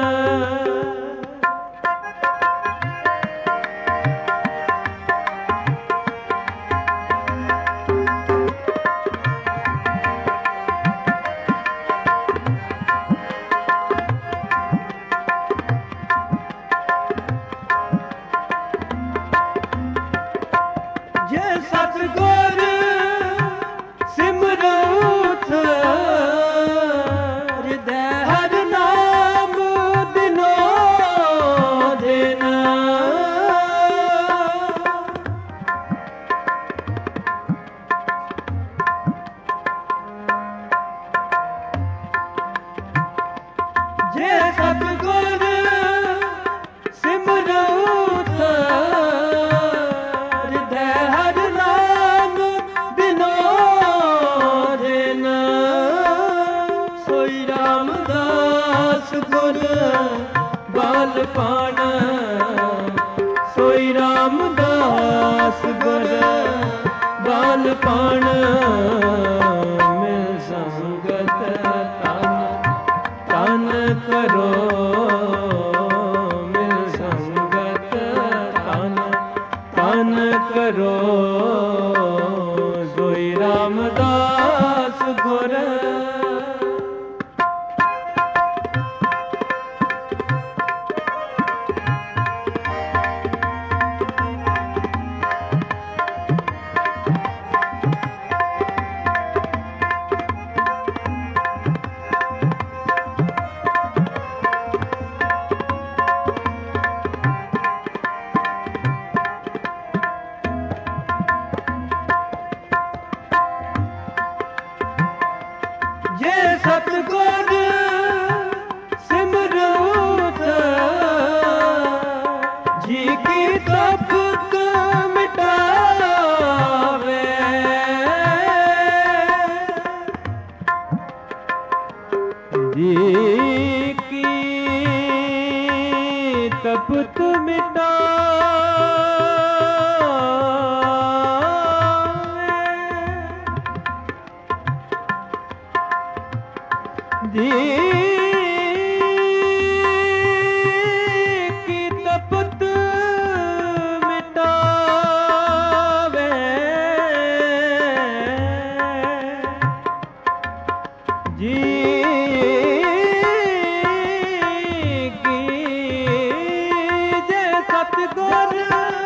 ਸਤਿਗੁਰ ਸਿਮਰਉ ਹਿਰਦੈ ਹਰਿ ਨਾਮ ਦਿਨੋ ਦਿਨ ਜੇ ਸਤਿਗੁਰ ਸਿਮਰਉ ਗੁਰ ਬਾਲ ਪਾਣ ਸੋਈ ਰਾਮਦਾਸ ਗੁਰ ਬਾਲ ਪਾਣ ਮਿਲ ਸੰਗਤ ਤਨ ਤਨ ਕਰੋ ਮਿਲ ਸੰਗਤ ਤਨ ਤਨ ਕਰੋ ਸੋਈ ਰਾਮਦਾਸ ਗੁਰ ਜੇ ਸਤਿਗੁਰ ਸਿਮਰਉ ਜੀ ਕੀ ਤਪਤ ਮਿਟਾਵੇ ਜੀ ਕੀ ਤਪਤ ਮਿਟਾਵੇ ਜੀ ਕੀ ਤਪਤ ਮਿਟਾਵੇ ਜੀ ਕੀ ਜੇ ਸਤਿਗੁਰ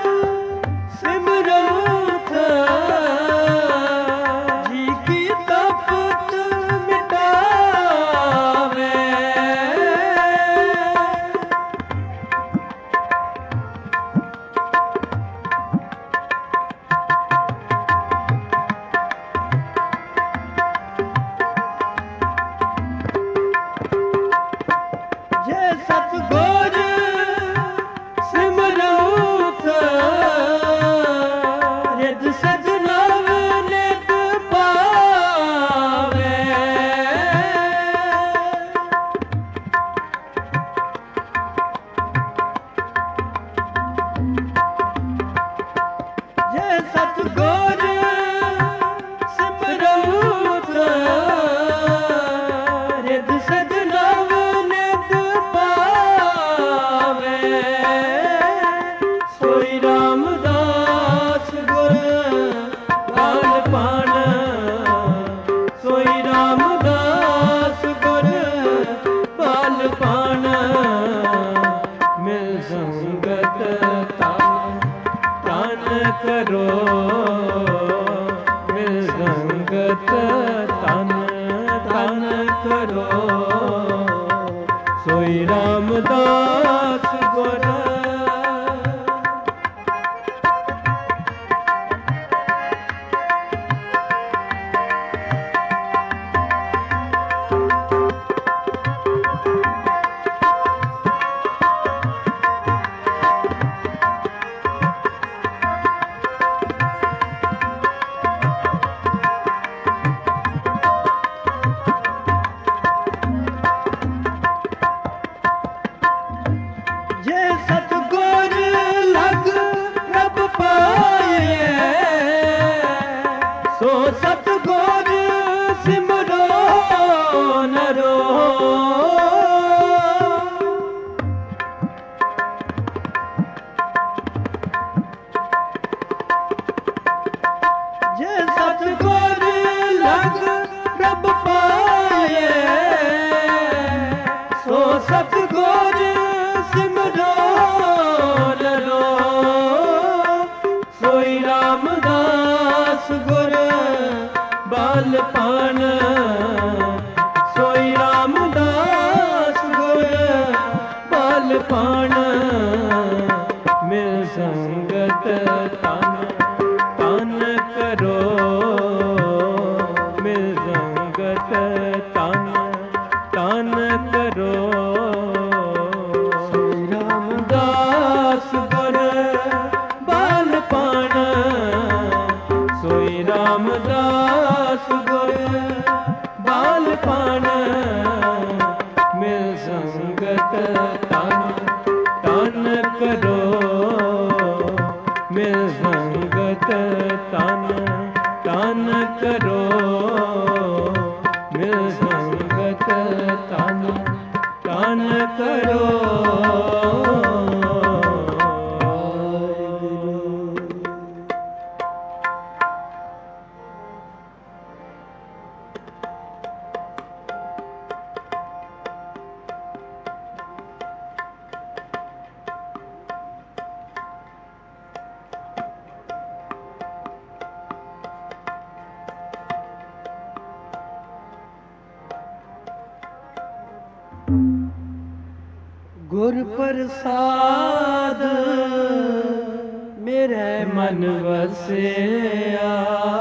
ਸਿਮਰਉ ਜੀ ਕੀ ਤਪਤ ਜੇ ਸਤਿਗੁਰ ਸਿਮਰਉ ਰਿਦ ਸਜ ਨਵ ਨਿਤ ਪਾਵੇ ਜੇ ਸਤਿਗੁਰ ਸਿਮਰਉ ਰਿਦ ਸਜ ਨਵ ਨਿਤ ਪਾਵੇ ਸੋਈ ਰਾਮਦਾਸ ਗੁਰ ਬਾਲ ਪਾਣ ਸੋਈ ਰਾਮਦਾਸ ਗੁਰ ਬਾਲ ਪਾਣ ਮਿਲ ਸੰਗਤ ਤਨ ਤਨ ਕਰੋ ਮਿਲ ਸੰਗਤ ਤਨ ਤਨ ਕਰੋ ਸੋਈ ਰਾਮਦਾਸ ਗੁਰ ਪਾਣ ਮਿਲ ਸੰਗਤ ਤਨ ਤਨ ਕਰੋ ਮਿਲ ਸੰਗਤ ਤਨ ਤਨ ਕਰੋ ਸ੍ਰੀ ਰਾਮਦਾਸ ਗੁਰ ਬਾਲ ਪਾਣ ਸੋਈ ਰਾਮਦਾਸ ਗੁਰ ਬਾਲ ਪਾਣ ਮਿਲ ਸੰਗਤ ਤਨ ਤਨ ਕਰੋ ਮਿਲ ਸੰਗਤ ਤਨ ਤਨ ਕਰੋ ਮਿਲ ਸੰਗਤ ਤਨ ਤਨ ਕਰੋ ਗੁਰ ਪ੍ਰਸਾਦ ਮੇਰੇ ਮਨ ਵਸਿਆ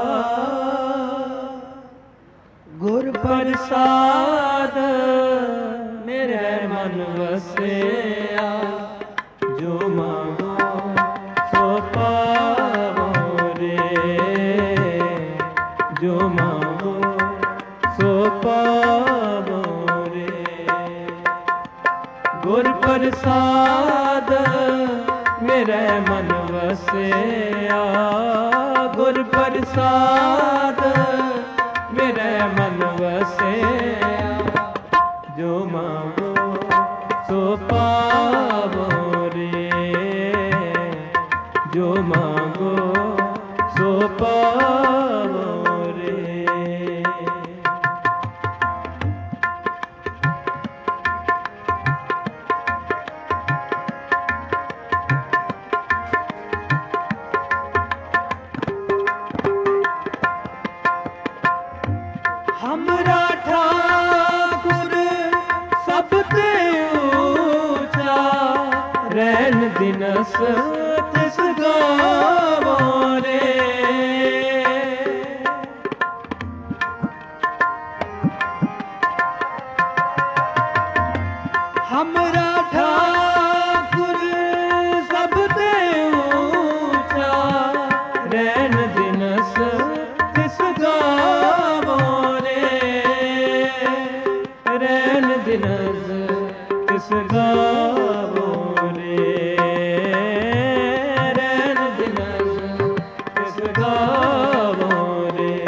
ਗੁਰ ਪ੍ਰਸਾਦ ਮੇਰੇ ਮਨ ਵਸਿਆ ਜੋ ਮੰਗੋ ਸੋ ਪਾਵੋ ਰੇ ਜੋ ਮੰਗੋ ਸੋ ਪਾਵੋ ਰੇ ਗੁਰ ਪ੍ਰਸਾਦ ਮੇਰੇ ਮਨ ਵਸਿਆ ਗੁਰ ਪ੍ਰਸਾਦ ਮੇਰੇ ਮਨ ਵਸਿਆ ਜੋ ਮੰਗੋ ਸੋ ਪਾਵੋ ਰੇ ਜੋ ਮੰਗੋ ਸੋ ਪਾਵੋ ਰੇ हमरा ठाकुर सब ते ऊंचा ਰਹਿਣ ਦਿਨਸ ਤਿਸ ਗਾਵੋ ਰੇ हमरा ठाकुर सब ते ऊंचा ਰਹਿਣ ਦਿਨਸ ਤਿਸ ਗਾਵੋ ਰੇ ਰਹਿਣ ਦਿਨਸ ਤਿਸ ਗਾਵੋ ਰੇ ਰਹਿਣ ਦਿਨਸ ਤਿਸ ਗਾਵੋ ਰੇ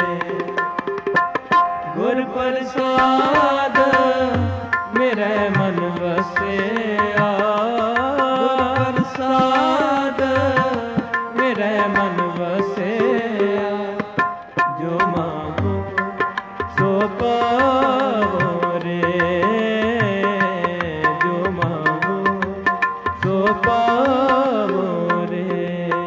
ਗੁਰ ਪ੍ਰਸਾਦ ਮੇਰੇ ਮਨ ਵਸਿਆ ਗੁਰ ਪ੍ਰਸਾਦ ਮੇਰੇ ਮਨ ਵਸਿਆ ਜੋ ਮੰਗੋ ਸੋ ਪਾਵੋ ਰੇ ਜੋ ਮੰਗੋ ਸੋ ਪਾਵੋ ਰੇ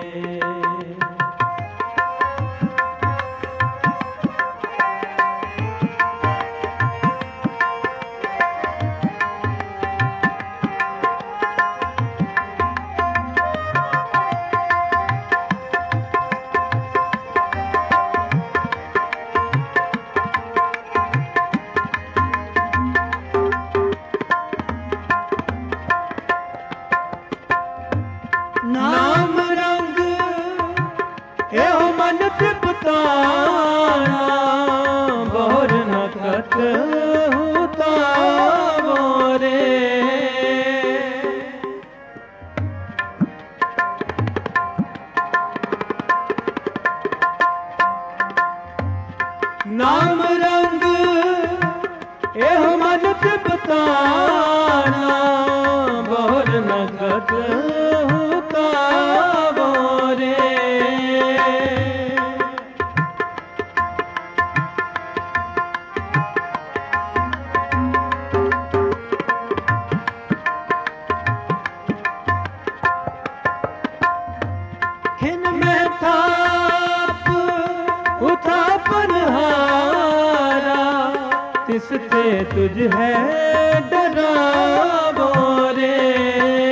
ਨਾਮ ਰੰਗ ਇਹੋ ਮਨ ਤ੍ਰਿਪਤਾਣਾ ਬਹੁਰ ਨ ਕਤ ਹੁਤਾਵੋ ਰੇ ਨਾਮ ਰੰਗ ਇਹੋ ਮਨ ਤ੍ਰਿਪਤਾਣਾ ਬਹੁਰ ਨ ਕਤ ਹੁਤਾਵੋ ਰੇ ਖਿਨ ਮੈਂ ਥਾਪ ਉਥਾਪਨ ਹਾਰਾ ਤਿਸ ਤੇ ਤੁਝ ਹੈ ਡਰਾਵੋ ਰੇ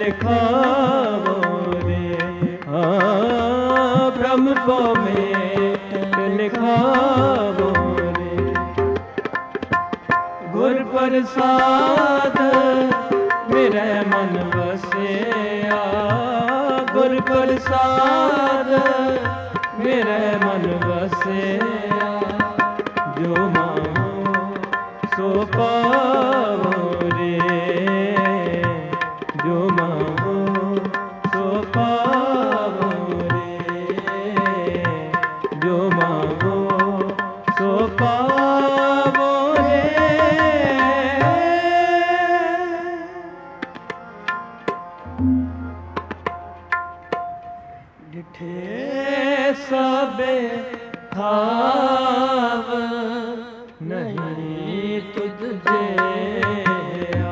लिखावो रे, हाँ ब्रह्म को मेट लिखावो रे। गुर प्रसाद मेरे मन बसिया, गुर प्रसाद मेरे मन बसिया। जो मांगो सो पावो रे, जो मांगो सो पावो रे, जो मांगो सो पावो रे। डिठे सबे थाव नहीं तुझ जेया,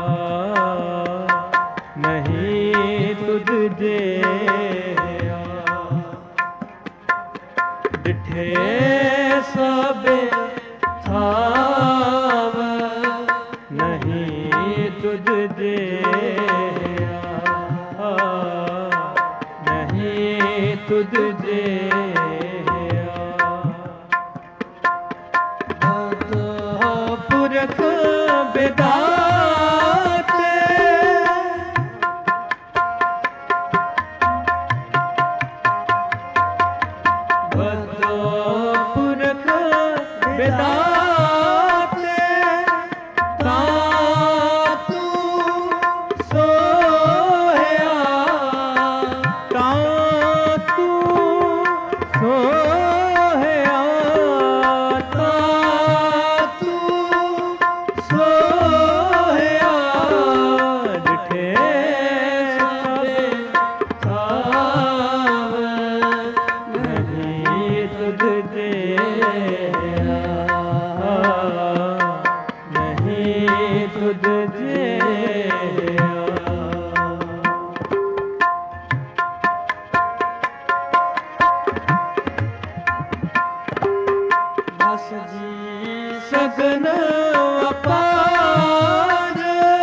नहीं तुझ जेया। डिठे सबे थाव नहीं तुझ जेया, नहीं तुझ जेया। पुरख बिदाते बतो पुरख बिदाते तातू सोया, तातू सोया, तातू सोया। डिठे सबे थाव नहीं तुझ जेया, नहीं तुझ जेया। बस जी सगन अपार,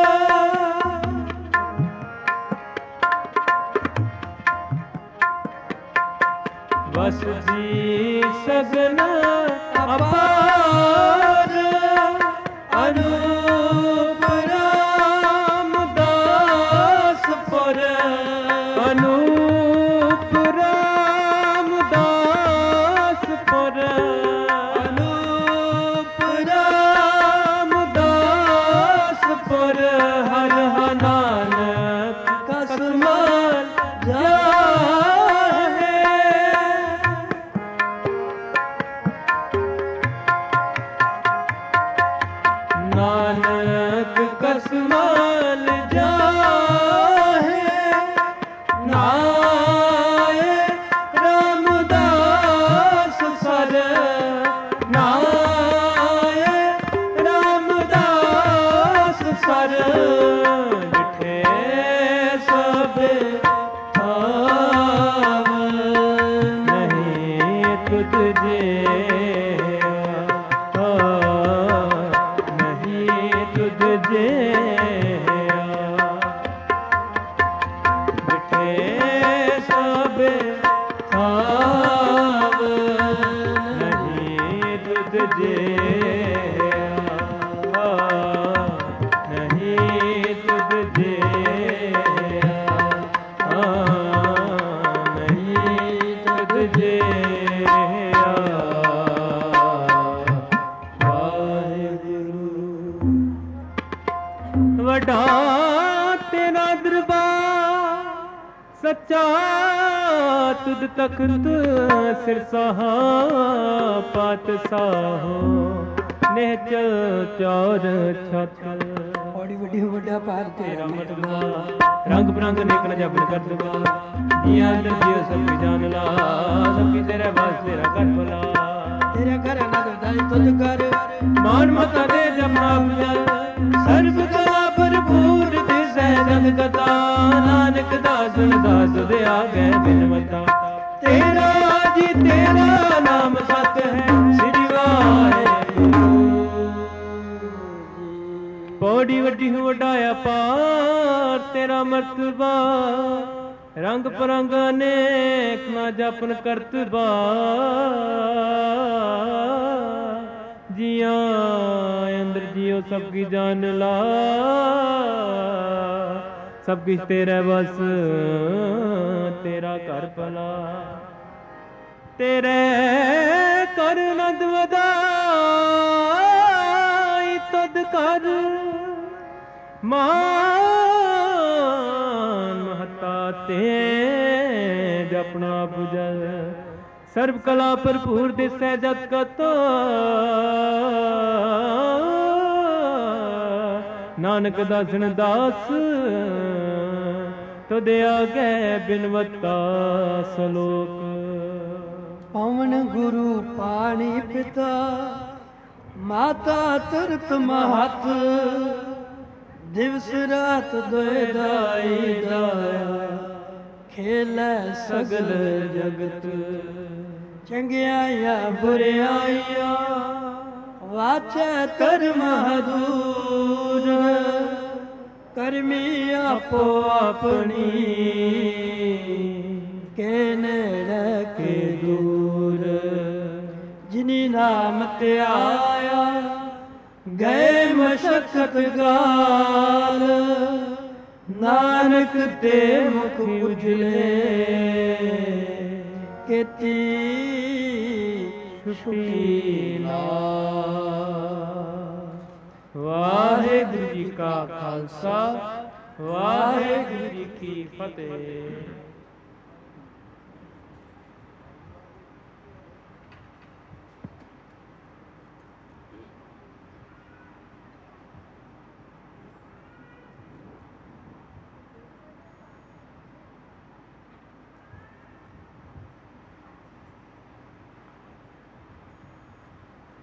बस जी सगन अपार। अनूप रामदास पुर, अनूप रामदास पुर, अनूप रामदास पुर। हर नानक कसमान जाहे, नानक कसमान जाहे। नाय रामदास सर, नाय रामदास सर। डिठे सबे थाव नहीं तुझ जेया, नहीं तुझ जेया। डिठे सबे थाव नहीं तुझ जेया, नहीं तुझ जेया, नहीं तुझ जेया। वाहिगुरु वड्डा तेरा दरबार सच्चा, तुद तख्त सिरसाहा पातशाहो। निहचल चौर छत बड़ी वड्डी वड्डा पार तेरा मतला। रंग बिरंग नेक न जबन कर दूंगा, जिया जियो सब जान ला। सबकी तेरे वास तेरा कर भला, तेरा घर नगर दाई तुझ कर। मान मता दे जपना जल, सर्व कला भरपूर दिसै जग कथा। नानक दास दास दे आगे बिन मता। तेरा जी तेरा नाम सत है, श्री वाहिगुरु। ਬੋੜੀ ਵੱਡੀ ਹੋ ਵਡਾਇਆ ਪਾਰ ਤੇਰਾ ਮਰਤਬਾ ਰੰਗ ਪਰੰਗ ਅਨੇਕ ਨਾ ਜਪਨ ਕਰਤਬਾ ਜੀਆਂ ਅੰਦਰ ਜਿਉ ਸਭ ਕੀ ਜਾਨ ਲਾ ਸਭ ਕੁਛ ਤੇਰੇ ਬਸ ਤੇਰਾ ਘਰ ਭਲਾ ਤੇਰੇ ਕਰ ਨੰਦ ਵਧਾਈ ਤਦ ਕਰ ਮਾਨ ਮਹਤਾ ਤੇ ਜਪਣਾ ਪੁਜਲ ਸਰਬ ਕਲਾ ਭਰਪੂਰ ਦਿਸੈ ਜਤ ਕਤ ਨਾਨਕ ਦਾਸਨ ਦਾਸ ਤੁਧ ਆਗੇ ਬਿਨਵਤਾ ਸਲੋਕ ਪਵਨ ਗੁਰੂ ਪਾਣੀ ਪਿਤਾ ਮਾਤਾ ਤਰਤ ਮਹਤ ਦਿਵਸ ਰਾਤ ਦੋਇ ਦਾਈ ਦਾਇਆ ਖੇਲੇ ਸਗਲ ਜਗਤ ਚੰਗਿਆਈਆਂ ਬੁਰਿਆਈਆਂ ਵਾਚੈ ਧਰਮ ਹਦੂਰ ਕਰਮੀ ਆਪੋ ਆਪਣੀ ਕੇ ਨੇੜੇ ਕੇ ਦੂਰ ਜਿਨੀ ਨਾਮ ਧਿਆਇਆ ਗਏ ਮਸ਼ਕਤ ਗਾਲ ਨਾਨਕ ਤੇ ਮੁਖ ਉਜਲੇ ਕੀਤੀ ਸੁਖੀ ਨਾਮ। ਵਾਹਿਗੁਰੂ ਜੀ ਕਾ ਖਾਲਸਾ ਵਾਹਿਗੁਰੂ ਜੀ ਕੀ ਫਤਿਹ।